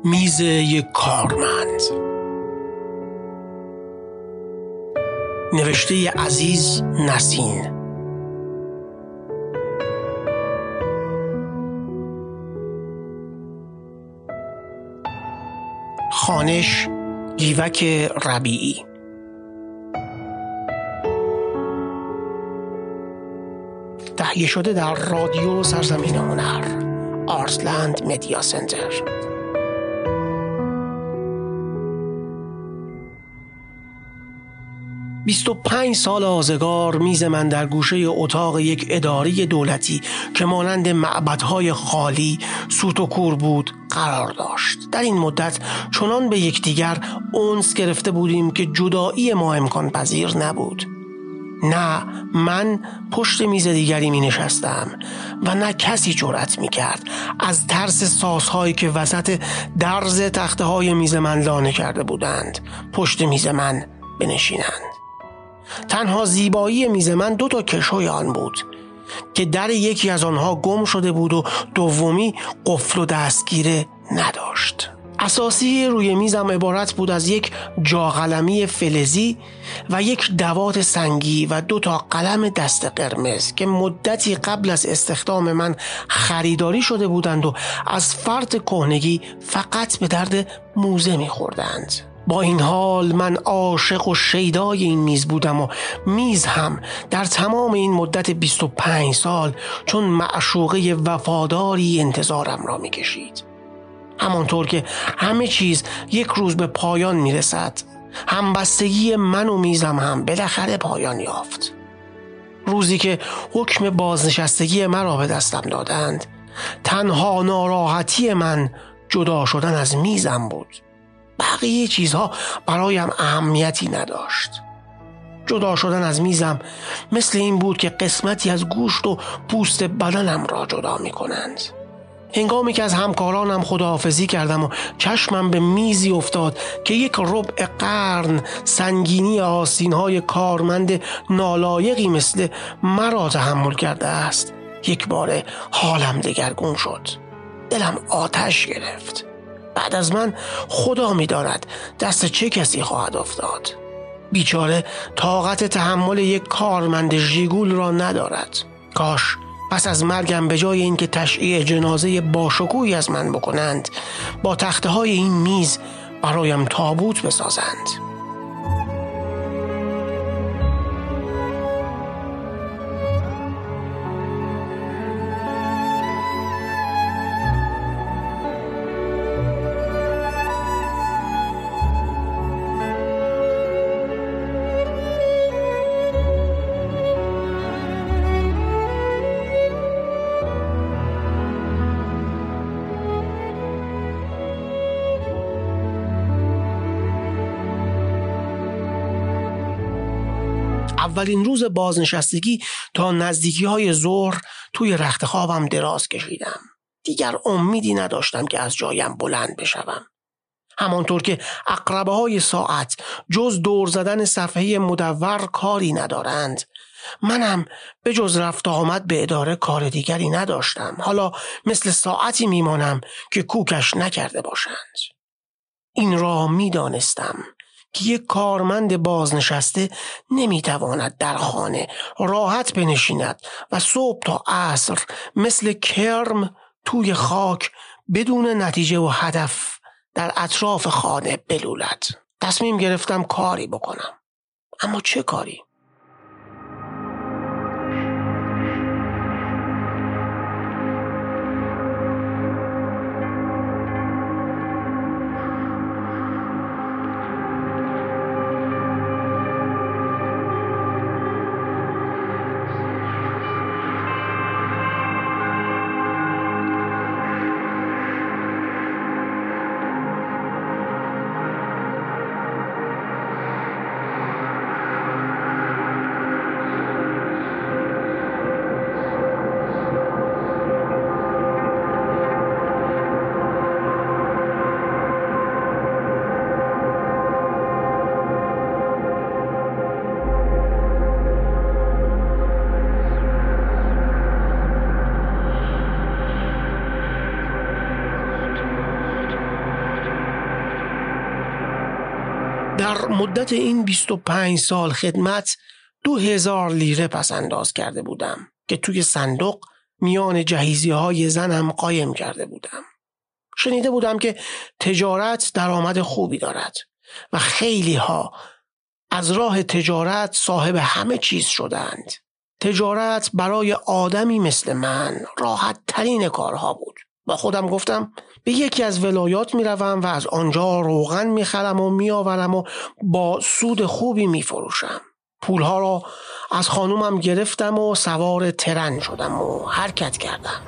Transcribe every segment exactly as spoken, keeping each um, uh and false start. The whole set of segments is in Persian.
میز یک کارمند. نوشته عزیز نسین. خوانش گیوک ربیعی. تهیه شده در رادیو سرزمین هنر، آرسلند مدیا سنتر. بیست و پنج سال آزگار میز من در گوشه اتاق یک اداره دولتی که مانند معبدهای خالی سوت و کور بود قرار داشت. در این مدت چنان به یکدیگر انس گرفته بودیم که جدایی ما امکان پذیر نبود. نه من پشت میز دیگری می نشستم و نه کسی جرأت می کرد از ترس ساسهایی که وسط درز تخته های میز من لانه کرده بودند پشت میز من بنشینند. تنها زیبایی میز من دو تا کشوی آن بود که در یکی از آنها گم شده بود و دومی قفل و دستگیره نداشت. اساسی روی میزم عبارت بود از یک جاقلمی فلزی و یک دوات سنگی و دو تا قلم دست قرمز که مدتی قبل از استخدام من خریداری شده بودند و از فرط کهنگی فقط به درد موزه می‌خوردند. با این حال من عاشق و شیدای این میز بودم و میز هم در تمام این مدت بیست و پنج سال چون معشوقه وفاداری انتظارم را می‌کشید. همانطور که همه چیز یک روز به پایان میرسد، همبستگی من و میزم هم بالاخره پایان یافت. روزی که حکم بازنشستگی مرا به دستم دادند، تنها ناراحتی من جدا شدن از میزم بود. بقیه چیزها برایم اهمیتی نداشت. جدا شدن از میزم مثل این بود که قسمتی از گوشت و پوست بدنم را جدا می کنند. هنگامی که از همکارانم خداحافظی کردم و چشمم به میزی افتاد که یک ربع قرن سنگینی آستین‌های کارمند نالایقی مثل مرا تحمل کرده است، یک بار حالم دگرگون شد. دلم آتش گرفت. بعد از من خدا می‌داند دست چه کسی خواهد افتاد. بیچاره طاقت تحمل یک کارمند ژیگول را ندارد. کاش پس از مرگم به جای اینکه تشییع جنازه باشکوهی از من بکنند، با تخته های این میز برایم تابوت بسازند. اولین روز بازنشستگی تا نزدیکی های ظهر توی رخت خوابم دراز کشیدم. دیگر امیدی نداشتم که از جایم بلند بشوم. همانطور که عقربه های ساعت جز دور زدن صفحه مدور کاری ندارند، منم به جز رفت آمد به اداره کار دیگری نداشتم. حالا مثل ساعتی میمانم که کوکش نکرده باشند. این را میدانستم که یک کارمند بازنشسته نمیتواند در خانه راحت بنشیند و صبح تا عصر مثل کرم توی خاک بدون نتیجه و هدف در اطراف خانه بلولد. تصمیم گرفتم کاری بکنم. اما چه کاری؟ در مدت این بیست و پنج سال خدمت دو هزار لیره پس انداز کرده بودم که توی صندوق میان جهیزیه های زنم قایم کرده بودم. شنیده بودم که تجارت درآمد خوبی دارد و خیلی ها از راه تجارت صاحب همه چیز شدند. تجارت برای آدمی مثل من راحت ترین کارها بود. با خودم گفتم به یکی از ولایات می روم و از آنجا روغن می خرم و می آورم و با سود خوبی می فروشم. پولها را از خانومم گرفتم و سوار ترن شدم و حرکت کردم.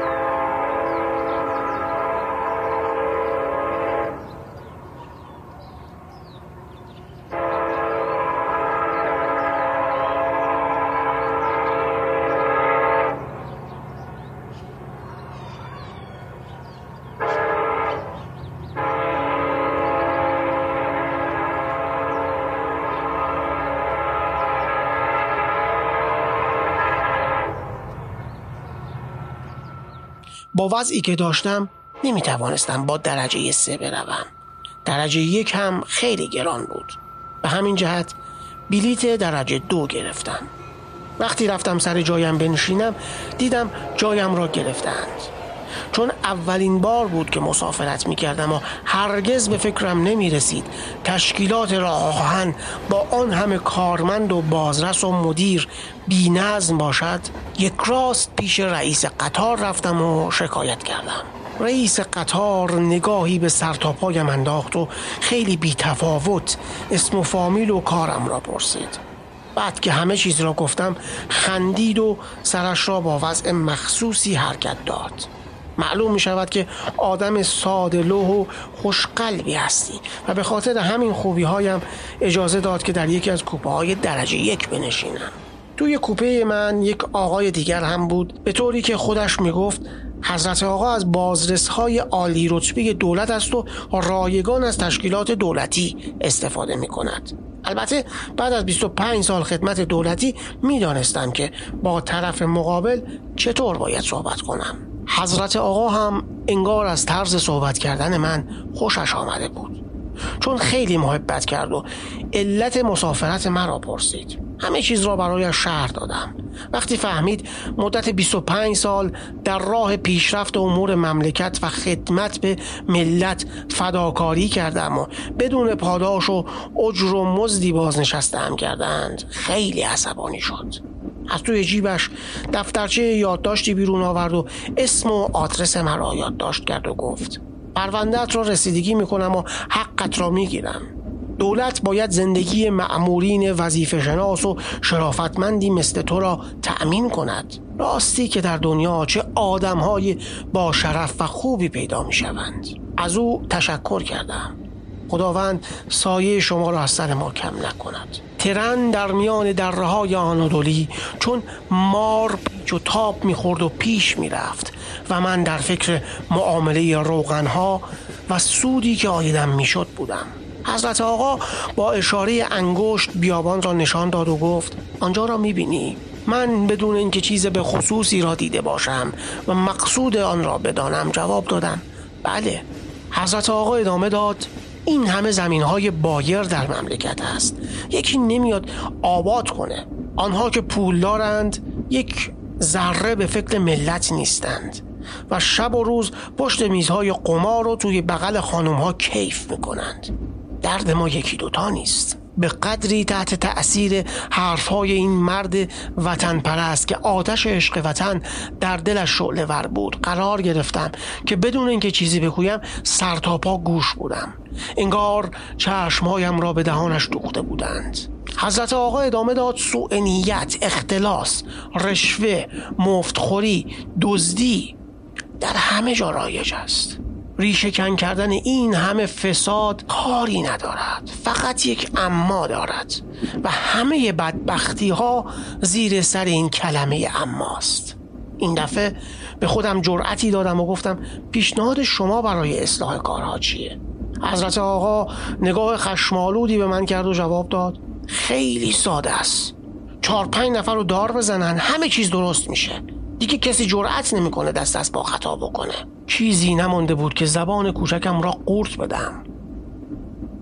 با وضعی که داشتم نمی توانستم با درجه سه بروم. درجه یک هم خیلی گران بود. به همین جهت بلیت درجه دو گرفتم. وقتی رفتم سر جایم بنشینم دیدم جایم را گرفتند. چون اولین بار بود که مسافرت می کردم و هرگز به فکرم نمی رسید تشکیلات راه آهن با آن همه کارمند و بازرس و مدیر بی نظم باشد، یک راست پیش رئیس قطار رفتم و شکایت کردم. رئیس قطار نگاهی به سر تا پایم انداخت و خیلی بی تفاوت اسم و فامیل و کارم را پرسید. بعد که همه چیز را گفتم خندید و سرش را با وضع مخصوصی حرکت داد. معلوم می شود که آدم ساده لوح و خوشقلبی هستی و به خاطر همین خوبی هایم اجازه داد که در یکی از کوپه های درجه یک بنشینم. توی کوپه من یک آقای دیگر هم بود، به طوری که خودش می گفت حضرت آقا از بازرس های عالی رتبه دولت است و رایگان از تشکیلات دولتی استفاده می کند. البته بعد از بیست و پنج سال خدمت دولتی می دانستم که با طرف مقابل چطور باید صحبت کنم. حضرت آقا هم انگار از طرز صحبت کردن من خوشش آمده بود، چون خیلی محبت کرد و علت مسافرت مرا پرسید. همه چیز را برایش شرح دادم. وقتی فهمید مدت بیست و پنج سال در راه پیشرفت امور مملکت و خدمت به ملت فداکاری کردم و بدون پاداش و اجر و مزدی بازنشسته‌ام کردند، خیلی عصبانی شد. از توی جیبش دفترچه یادداشتی بیرون آورد و اسم و آدرس مرا یادداشت کرد و گفت پرونده‌ات را رسیدگی میکنم و حقت را میگیرم. دولت باید زندگی مأمورین وظیفه شناس و شرافتمندی مثل تو را تأمین کند. راستی که در دنیا چه آدم‌های با شرف و خوبی پیدا میشوند. از او تشکر کردم. خداوند سایه شما را از سر ما کم نکند. ترن در میان دره‌های آنادولی چون مار پیچ و تاب میخورد و پیش میرفت و من در فکر معامله روغنها و سودی که آیدم میشد بودم. حضرت آقا با اشاره انگشت بیابان را نشان داد و گفت آنجا را میبینی؟ من بدون اینکه چیز به خصوصی را دیده باشم و مقصود آن را بدانم جواب دادم بله. حضرت آقا ادامه داد این همه زمین‌های بایر در مملکت است، یکی نمیاد آباد کنه. آنها که پول دارند یک ذره به فکر ملت نیستند و شب و روز پشت میزهای قمار رو توی بغل خانم‌ها کیف میکنند. درد ما یکی دوتا نیست. به قدری تحت تأثیر حرفهای این مرد وطن پرست که آتش عشق وطن در دلش شعله ور بود قرار گرفتم که بدون اینکه چیزی بگویم سر تا پا گوش بودم. انگار چشمهایم را به دهانش دوخته بودند. حضرت آقا ادامه داد سوء نیت، اختلاس، رشوه، مفتخوری، دزدی در همه جا رایج است. ریشه کن کردن این همه فساد کاری ندارد، فقط یک اما دارد و همه بدبختی ها زیر سر این کلمه اماست. این دفعه به خودم جرأتی دادم و گفتم پیشنهاد شما برای اصلاح کارها چیه؟ حضرت آقا نگاه خشمالودی به من کرد و جواب داد خیلی ساده است. چهار پنج نفر رو دار بزنن همه چیز درست میشه. دیگه کسی جرأت نمیکنه دست از با خطا بکنه. چیزی نمانده بود که زبان کوچکم را قورت بدم.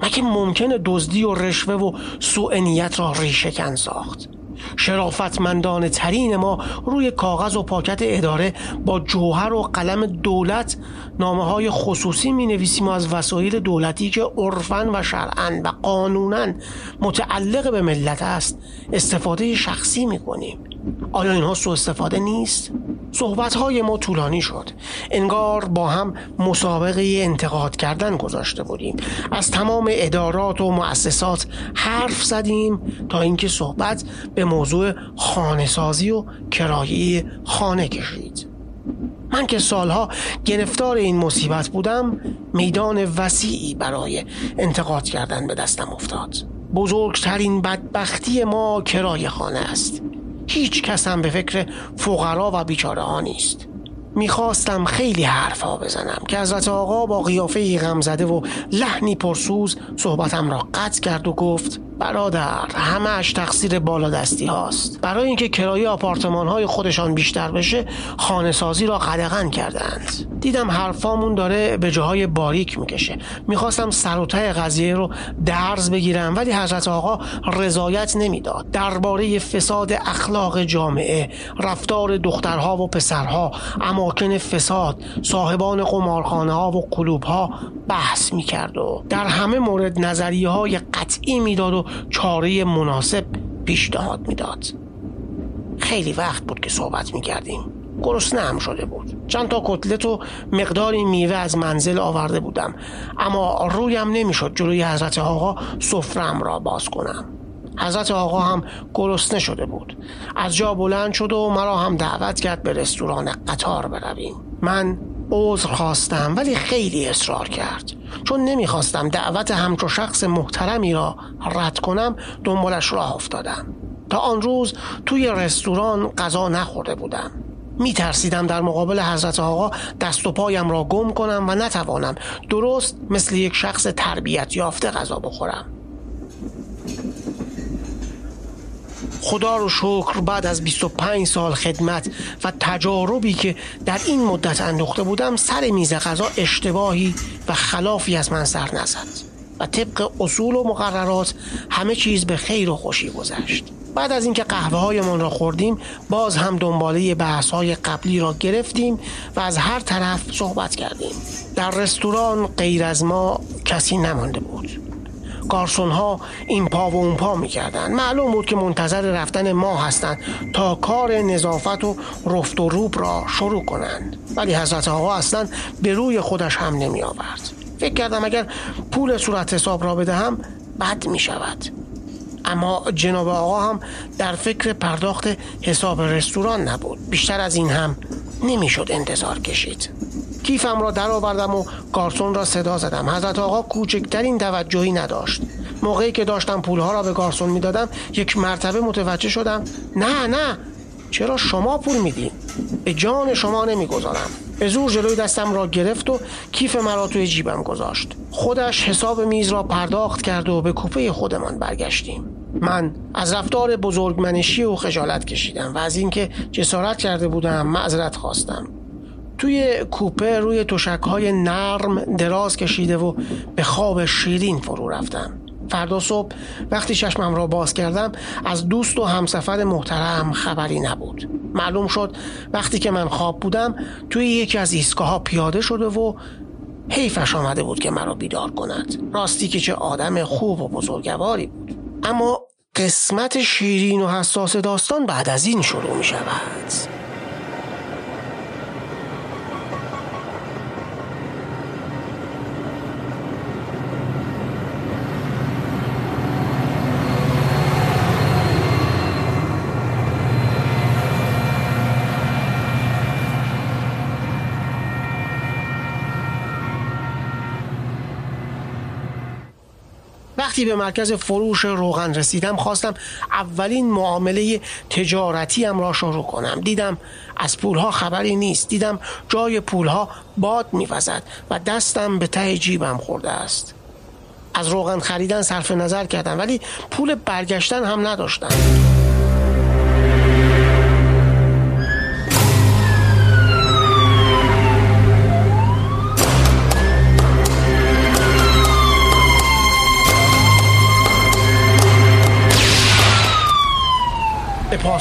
مگه ممکنه دزدی و رشوه و سوء نیت را ریشه‌کن ساخت؟ شرافتمندانه ترین ما روی کاغذ و پاکت اداره با جوهر و قلم دولت نامه های خصوصی می نویسیم و از وسایل دولتی که عرفاً و شرعاً و قانوناً متعلق به ملت است استفاده شخصی می کنیم. آیا اینها سوء استفاده نیست؟ صحبت های ما طولانی شد. انگار با هم مسابقه انتقاد کردن گذاشته بودیم. از تمام ادارات و مؤسسات حرف زدیم تا اینکه صحبت به موضوع خانه سازی و کرایه خانه کشید. من که سالها گرفتار این مصیبت بودم، میدان وسیعی برای انتقاد کردن به دستم افتاد. بزرگترین بدبختی ما کرایه خانه است. هیچ کس هم به فکر فقرا و بیچاره ها نیست. میخواستم خیلی حرفا بزنم که حضرت آقا با قیافه غمزده و لحنی پرسوز صحبتم را قطع کرد و گفت: برادر، همه‌اش تقصیر بالادستی هاست. برای اینکه کرایه آپارتمان های خودشان بیشتر بشه خانه سازی را قدغن کردند. دیدم حرفامون داره به جاهای باریک میکشه. میخواستم سر و ته قضیه رو درز بگیرم، ولی حضرت آقا رضایت نمیداد. درباره فساد اخلاق جامعه، رفتار دخترها و پسرها، اماکن فساد، صاحبان قمارخانه ها و کلوب ها بحث میکرد و در همه مورد نظریه های قطعی میداد و چاره مناسب پیشنهاد میداد. خیلی وقت بود که صحبت میکردیم. گرسنه هم شده بود. چند تا کتلت و مقداری میوه از منزل آورده بودم، اما رویم نمیشد جلوی حضرت آقا سفرم را باز کنم. حضرت آقا هم گرسنه شده بود. از جا بلند شد و مرا هم دعوت کرد به رستوران قطار برویم. من عذر خواستم ولی خیلی اصرار کرد. چون نمیخواستم دعوت همچو شخص محترمی را رد کنم، دنبالش راه افتادم. تا آن روز توی رستوران غذا نخورده بودم. میترسیدم در مقابل حضرت آقا دست و پایم را گم کنم و نتوانم درست مثل یک شخص تربیت یافته غذا بخورم. خدا رو شکر بعد از بیست و پنج سال خدمت و تجاربی که در این مدت اندوخته بودم، سر میز غذا اشتباهی و خلافی از من سر نزد و طبق اصول و مقررات همه چیز به خیر و خوشی گذشت. بعد از اینکه قهوه های من را خوردیم، باز هم دنباله بحث های قبلی را گرفتیم و از هر طرف صحبت کردیم. در رستوران غیر از ما کسی نمانده بود. گارسون ها این پا و اون پا می کردن. معلوم بود که منتظر رفتن ما هستند تا کار نظافت و رفت و روب را شروع کنند، ولی حضرت آقا اصلا به روی خودش هم نمی آورد. فکر کردم اگر پول صورت حساب را بدهم بد می شود، اما جناب آقا هم در فکر پرداخت حساب رستوران نبود. بیشتر از این هم نمی شد انتظار کشید. کیفم را در آوردم و گارسون را صدا زدم. حضرت آقا کوچکترین توجهی نداشت. موقعی که داشتم پولها را به گارسون می دادم، یک مرتبه متوجه شدم نه نه چرا شما پول میدین؟ به جان شما نمی گذارم. به زور جلوی دستم را گرفت و کیف مرا توی جیبم گذاشت. خودش حساب میز را پرداخت کرد و به کوپه خودمان برگشتیم. من از رفتار بزرگمنشی و خجالت کشیدم و از اینکه جسارت کرده بودم معذرت خواستم. توی کوپه روی تشک‌های نرم دراز کشیده و به خواب شیرین فرو رفتم. فردا صبح وقتی چشمم را باز کردم، از دوست و همسفر محترم خبری نبود. معلوم شد وقتی که من خواب بودم توی یکی از ایستگاه‌ها پیاده شده و حیفش آمده بود که مرا بیدار کند. راستی که چه آدم خوب و بزرگواری بود. اما قسمت شیرین و حساس داستان بعد از این شروع می شود. وقتی به مرکز فروش روغن رسیدم، خواستم اولین معامله تجارتیم را شروع کنم. دیدم از پولها خبری نیست. دیدم جای پولها باد می‌وزد و دستم به ته جیبم خورده است. از روغن خریدن صرف نظر کردم، ولی پول برگشتن هم نداشتم.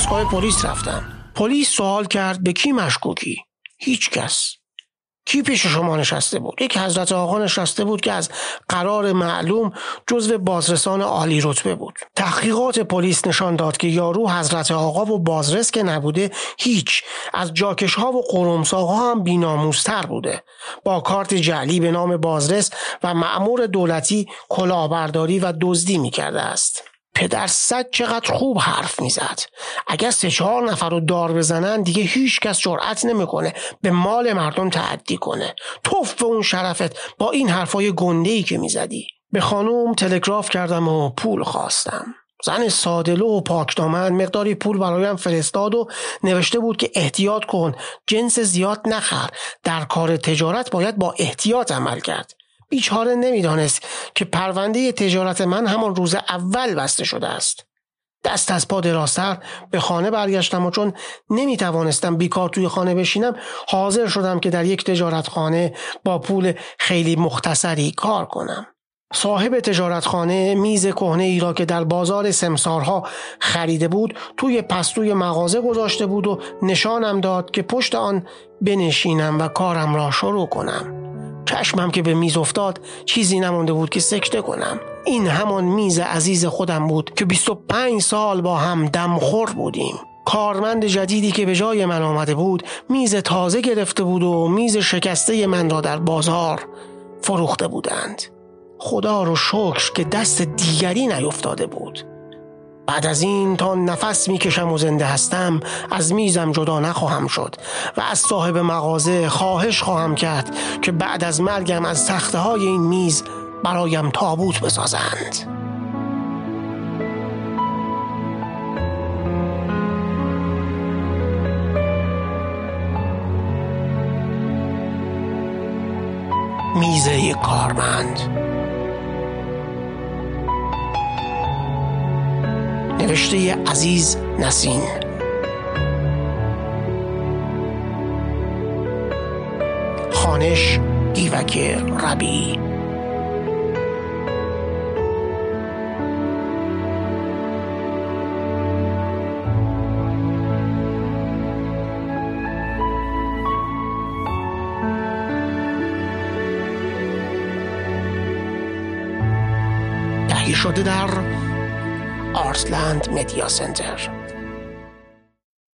دستگاه پلیس رفتم. پلیس سوال کرد به کی مشکوکی؟ هیچ کس. کی پیش شما نشسته بود؟ یک حضرت آقا نشسته بود که از قرار معلوم جزو بازرسان عالی رتبه بود. تحقیقات پلیس نشان داد که یارو حضرت آقا و بازرس که نبوده هیچ، از جاکش ها و قرمساق‌ها هم بی‌ناموس‌تر بوده. با کارت جعلی به نام بازرس و مأمور دولتی کلاهبرداری و دزدی می‌کرده است. پدر سگ چقدر خوب حرف میزد. اگر سه چهار نفر رو دار بزنن دیگه هیچ کس جرأت نمیکنه به مال مردم تعدی کنه. توف به اون شرفت با این حرفای گنده‌ای که میزدی. به خانوم تلگراف کردم و پول خواستم. زن ساده‌لوح و پاکدامن مقداری پول برایم فرستاد و نوشته بود که احتیاط کن، جنس زیاد نخر، در کار تجارت باید با احتیاط عمل کرد. بیچاره نمیدانست که پرونده تجارت من همان روز اول بسته شده است. دست از پا درازتر به خانه برگشتم و چون نمیتوانستم بیکار توی خانه بشینم حاضر شدم که در یک تجارتخانه با پول خیلی مختصری کار کنم. صاحب تجارتخانه میز کهنه ای را که در بازار سمسارها خریده بود توی پستوی مغازه گذاشته بود و نشانم داد که پشت آن بنشینم و کارم را شروع کنم. چشمم که به میز افتاد چیزی نمانده بود که سکته کنم. این همان میز عزیز خودم بود که بیست و پنج سال با هم دمخور بودیم. کارمند جدیدی که به جای من آمده بود میز تازه گرفته بود و میز شکسته من را در بازار فروخته بودند. خدا رو شکر که دست دیگری نیفتاده بود. بعد از این تا نفس میکشم و زنده هستم از میزم جدا نخواهم شد و از صاحب مغازه خواهش خواهم کرد که بعد از مرگم از تخته های این میز برایم تابوت بسازند. میز یک کارمند. نوشته عزیز نسین. خوانش دیوک ربیعی. تهیه شده در آرسلند مدیا سنتر.